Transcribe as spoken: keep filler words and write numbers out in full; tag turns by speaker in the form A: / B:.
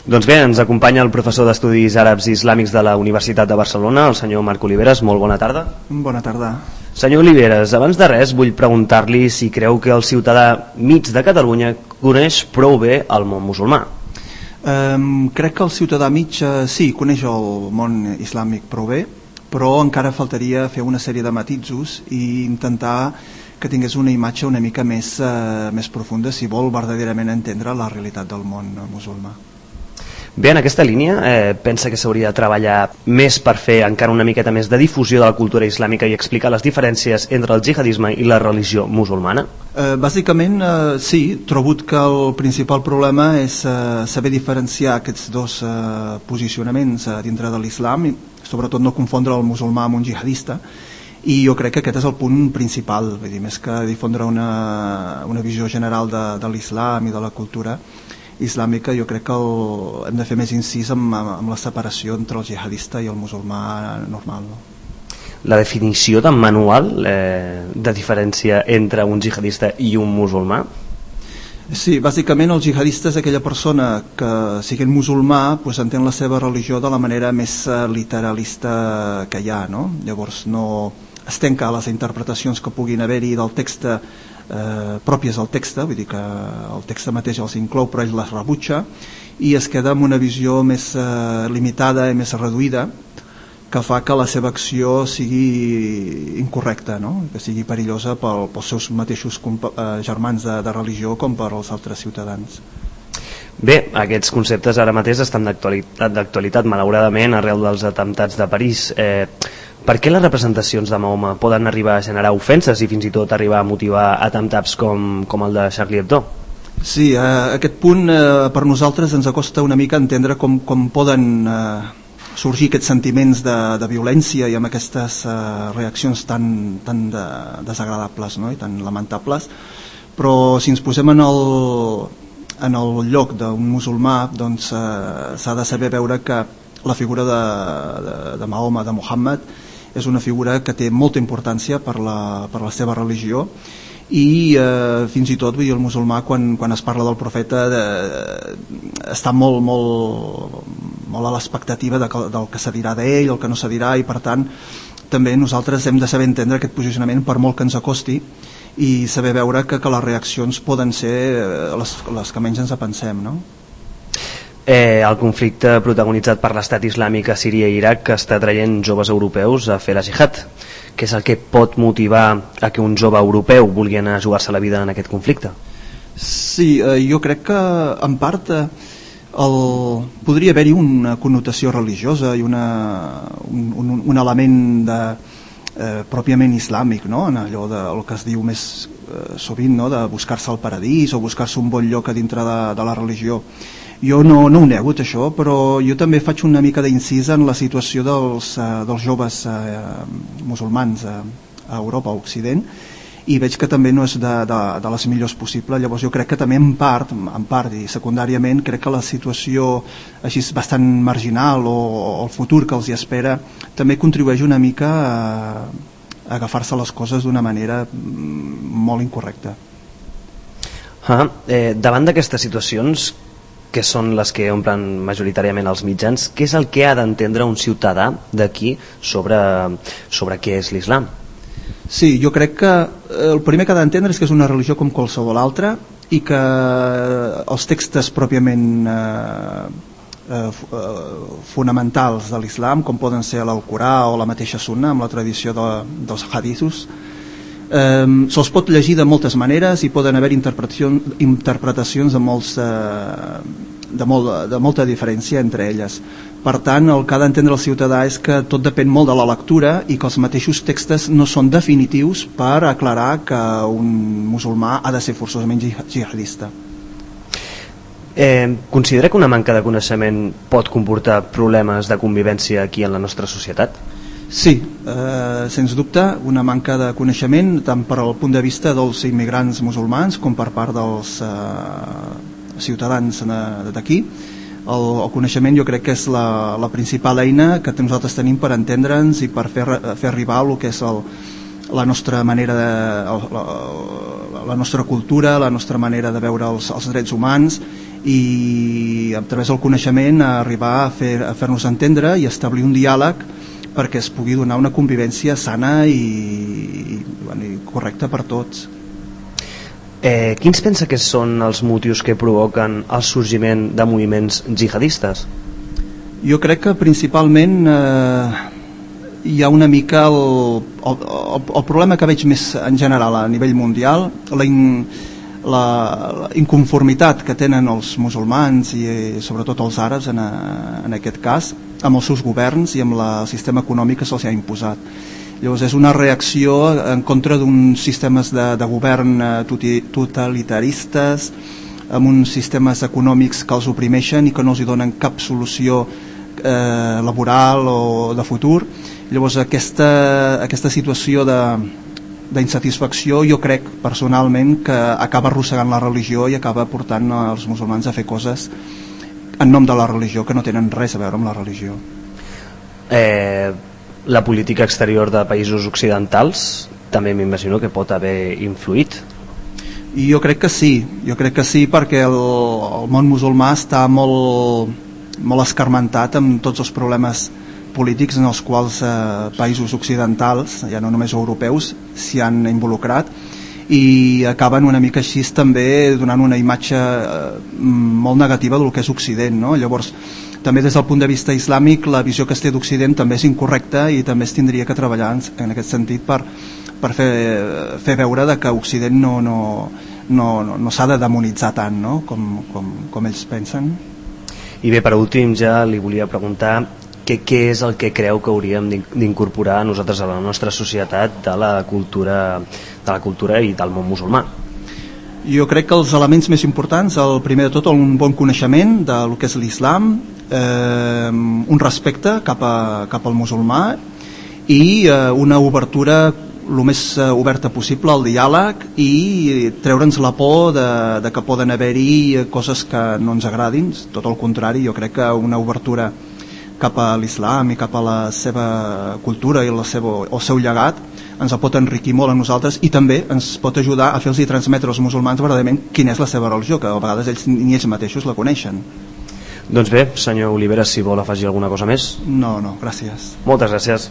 A: Doncs bé, ens acompanya el professor d'Estudis Àrabs i Islàmics de la Universitat de Barcelona, el senyor Marc Oliveres. Molt bona tarda.
B: Bona tarda.
A: Senyor Oliveres, abans de res vull preguntar-li si creu que el ciutadà mig de Catalunya coneix prou bé el món musulmà.
B: Um, crec que el ciutadà mig uh, sí, coneix el món islàmic prou bé, però encara faltaria fer una sèrie de matisos i intentar que tingués una imatge una mica més, uh, més profunda si vol verdaderament entendre la realitat del món musulmà.
A: Bé, en aquesta línia, eh, pensa que s'hauria de treballar més per fer encara una miqueta més de difusió de la cultura islàmica i explicar les diferències entre el jihadisme i la religió musulmana?
B: Eh, bàsicament, eh, sí, trobo que el principal problema és eh, saber diferenciar aquests dos eh, posicionaments eh, dintre de l'islam, i sobretot no confondre el musulmà amb un jihadista, i jo crec que aquest és el punt principal, vull dir, més que difondre una, una visió general de, de l'islam i de la cultura islàmica. Jo crec que el, hem de fer més incís amb, amb la separació entre el jihadista i el musulmà normal, no?
A: La definició tan manual eh, de diferència entre un jihadista i un musulmà?
B: Sí, bàsicament el jihadista és aquella persona que, siguent musulmà, pues, entén la seva religió de la manera més literalista que hi ha, no? Llavors no es tanca a les interpretacions que puguin haver-hi del text Eh, pròpies al text, vull dir que el text mateix els inclou però ell les rebutja i es queda amb una visió més eh, limitada i més reduïda que fa que la seva acció sigui incorrecta, no? Que sigui perillosa pel, pels seus mateixos eh, germans de, de religió com per als altres ciutadans.
A: Bé, aquests conceptes ara mateix estan d'actualitat, d'actualitat malauradament arrel dels atemptats de París. Eh, Per què les representacions de Mahoma poden arribar a generar ofenses i fins i tot arribar a motivar atemptats com, com el de Charlie Hebdo?
B: Sí, eh, aquest punt eh, per nosaltres ens acosta una mica entendre com, com poden eh, sorgir aquests sentiments de, de violència i amb aquestes eh, reaccions tan, tan de, desagradables, no? I tan lamentables, però si ens posem en el, en el lloc d'un musulmà, doncs eh, s'ha de saber veure que la figura de, de, de Mahoma, de Muhammad, és una figura que té molta importància per la, per la seva religió i eh, fins i tot vull dir, el musulmà quan, quan es parla del profeta de, està molt, molt, molt a l'expectativa de, del que se dirà d'ell, el que no se dirà, i per tant també nosaltres hem de saber entendre aquest posicionament per molt que ens acosti i saber veure que, que les reaccions poden ser les, les que menys ens pensem, no?
A: Eh, el conflicte protagonitzat per l'estat islàmic a Síria i Iraq que està traient joves europeus a fer la jihad. Què és el que pot motivar a que un jove europeu vulgui anar a jugar-se la vida en aquest conflicte?
B: Sí, eh, jo crec que en part eh, el, podria haver-hi una connotació religiosa i una, un, un, un element de, eh, pròpiament islàmic, no? En allò de, el que es diu més eh, sovint, no? De buscar-se el paradís o buscar-se un bon lloc a dintre de, de la religió. Jo no, no ho nego, això, però jo també faig una mica d'incís en la situació dels, uh, dels joves uh, musulmans uh, a Europa, a Occident, i veig que també no és de, de, de les millors possibles. Llavors jo crec que també en part, en part i secundàriament, crec que la situació així bastant marginal o, o el futur que els hi espera també contribueix una mica a, a agafar-se les coses d'una manera molt incorrecta.
A: Ah, eh, davant d'aquestes situacions que són les que omplen majoritàriament els mitjans, què és el que ha d'entendre un ciutadà d'aquí sobre, sobre què és l'islam?
B: Sí, jo crec que el primer que ha d'entendre és que és una religió com qualsevol altra i que els textos pròpiament eh, eh, fonamentals de l'islam, com poden ser l'Alcorà o la mateixa Sunna, amb la tradició de, dels hadithos, Um, se'ls pot llegir de moltes maneres i poden haver interpretacions, interpretacions de, molts, uh, de, molt, de molta diferència entre elles. Per tant, el que ha d'entendre el ciutadà és que tot depèn molt de la lectura i que els mateixos textos no són definitius per aclarar que un musulmà ha de ser forçosament jihadista.
A: Eh, considera que una manca de coneixement pot comportar problemes de convivència aquí en la nostra societat?
B: Sí, eh, sens dubte, una manca de coneixement tant per al punt de vista dels immigrants musulmans com per part dels eh, ciutadans d'aquí. El, el coneixement jo crec que és la, la principal eina que nosaltres tenim per entendre'ns i per fer, fer arribar el que és el, la nostra manera de, la, la nostra cultura, la nostra manera de veure els, els drets humans i a través del coneixement a arribar a, fer, a fer-nos entendre i establir un diàleg perquè es pugui donar una convivència sana i, i, bueno, i correcta per tots.
A: Eh, quins pensa que són els motius que provoquen el sorgiment de moviments jihadistes?
B: Jo crec que principalment eh, hi ha una mica el, el, el, el problema que veig més en general a nivell mundial, la, in, la, la inconformitat que tenen els musulmans i eh, sobretot els àrabs en, a, en aquest cas amb els seus governs i amb la, el sistema econòmic que se'ls ha imposat. Llavors és una reacció en contra d'uns sistemes de, de govern totalitaristes, amb uns sistemes econòmics que els oprimeixen i que no els hi donen cap solució eh, laboral o de futur. Llavors aquesta, aquesta situació de, d'insatisfacció jo crec personalment que acaba arrossegant la religió i acaba portant els musulmans a fer coses en nom de la religió que no tenen res a veure amb la religió.
A: Eh... La política exterior de països occidentals també m'imagino que pot haver influït.
B: I jo crec que sí, jo crec que sí perquè el, el món musulmà està molt, molt escarmentat amb tots els problemes polítics en els quals eh, països occidentals, ja no només europeus, s'hi han involucrat i acaben una mica així també donant una imatge eh, molt negativa del que és Occident, no? Llavors també des del punt de vista islàmic la visió que es té d'Occident també és incorrecta i també es tindria que treballar en, en aquest sentit per, per fer, fer veure de que Occident no, no, no, no, no s'ha de demonitzar tant, no? com, com, com ells pensen.
A: I bé, per últim ja li volia preguntar què, què és el que creu que hauríem d'incorporar nosaltres a la nostra societat de la cultura, de la cultura i del món musulmà.
B: Jo crec que els elements més importants, el primer de tot un bon coneixement del que és l'islam, eh, un respecte cap, a, cap al musulmà i eh, una obertura el més oberta possible al diàleg i treure'ns la por de, de que poden haver-hi coses que no ens agradin, tot el contrari, jo crec que una obertura cap a l'islam i cap a la seva cultura i la seva, el seu llegat ens pot enriquir molt a nosaltres i també ens pot ajudar a fer-los i transmetre als musulmans verdaderament quina és la seva religió, que a vegades ells ni ells mateixos la coneixen.
A: Doncs bé, senyor Oliveras, si vol afegir alguna cosa més.
B: No, no, gràcies.
A: Moltes gràcies.